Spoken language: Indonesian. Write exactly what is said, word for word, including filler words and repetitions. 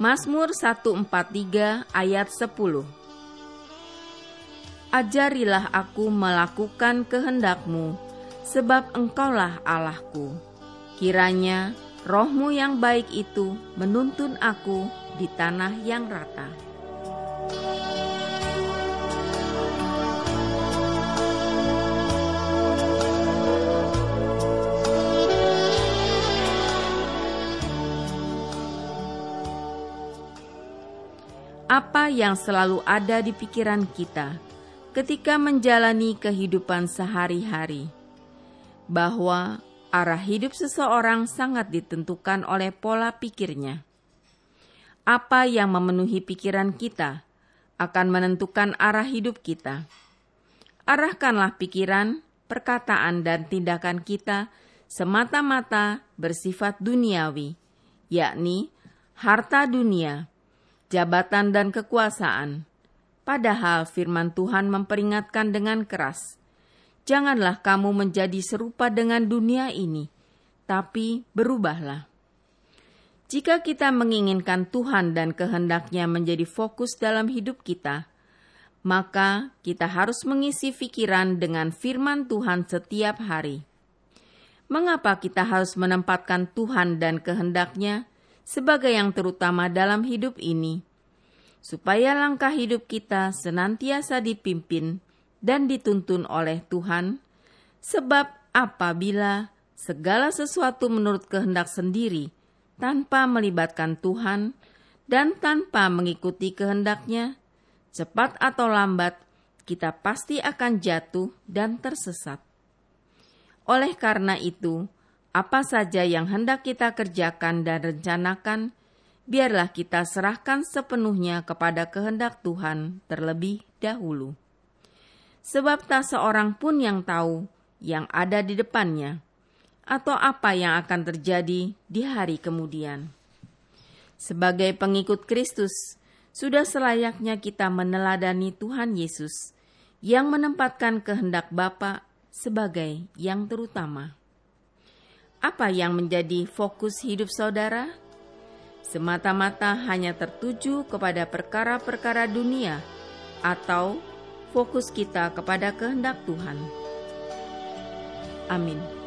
Mazmur seratus empat puluh tiga ayat sepuluh. Ajarilah aku melakukan kehendak-Mu, sebab Engkaulah Allahku. Kiranya Roh-Mu yang baik itu menuntun aku di tanah yang rata. Apa yang selalu ada di pikiran kita ketika menjalani kehidupan sehari-hari? Bahwa arah hidup seseorang sangat ditentukan oleh pola pikirnya. Apa yang memenuhi pikiran kita akan menentukan arah hidup kita. Arahkanlah pikiran, perkataan, dan tindakan kita semata-mata bersifat duniawi, yakni harta dunia, jabatan dan kekuasaan. Padahal firman Tuhan memperingatkan dengan keras, janganlah kamu menjadi serupa dengan dunia ini, tapi berubahlah. Jika kita menginginkan Tuhan dan kehendak-Nya menjadi fokus dalam hidup kita, maka kita harus mengisi pikiran dengan firman Tuhan setiap hari. Mengapa kita harus menempatkan Tuhan dan kehendak-Nya sebagai yang terutama dalam hidup ini? Supaya langkah hidup kita senantiasa dipimpin dan dituntun oleh Tuhan, sebab apabila segala sesuatu menurut kehendak sendiri, tanpa melibatkan Tuhan dan tanpa mengikuti kehendak-Nya, cepat atau lambat kita pasti akan jatuh dan tersesat. Oleh karena itu, apa saja yang hendak kita kerjakan dan rencanakan, biarlah kita serahkan sepenuhnya kepada kehendak Tuhan terlebih dahulu. Sebab tak seorang pun yang tahu yang ada di depannya, atau apa yang akan terjadi di hari kemudian. Sebagai pengikut Kristus, sudah selayaknya kita meneladani Tuhan Yesus yang menempatkan kehendak Bapa sebagai yang terutama. Apa yang menjadi fokus hidup saudara? Semata-mata hanya tertuju kepada perkara-perkara dunia atau fokus kita kepada kehendak Tuhan. Amin.